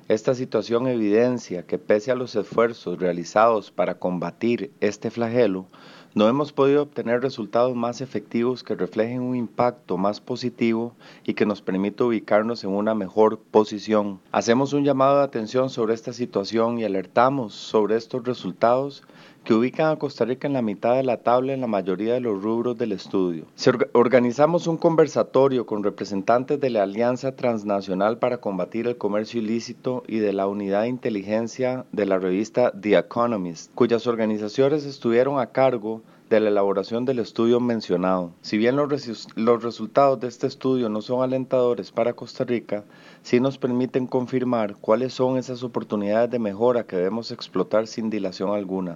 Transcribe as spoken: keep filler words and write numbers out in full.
Esta situación evidencia que pese a los esfuerzos realizados para combatir este flagelo, no hemos podido obtener resultados más efectivos que reflejen un impacto más positivo y que nos permita ubicarnos en una mejor posición. Hacemos un llamado de atención sobre esta situación y alertamos sobre estos resultados que ubican a Costa Rica en la mitad de la tabla en la mayoría de los rubros del estudio. Si orga- organizamos un conversatorio con representantes de la Alianza Transnacional para Combatir el Comercio Ilícito y de la Unidad de Inteligencia de la revista The Economist, cuyas organizaciones estuvieron a cargo de la elaboración del estudio mencionado. Si bien los, resu- los resultados de este estudio no son alentadores para Costa Rica, sí nos permiten confirmar cuáles son esas oportunidades de mejora que debemos explotar sin dilación alguna.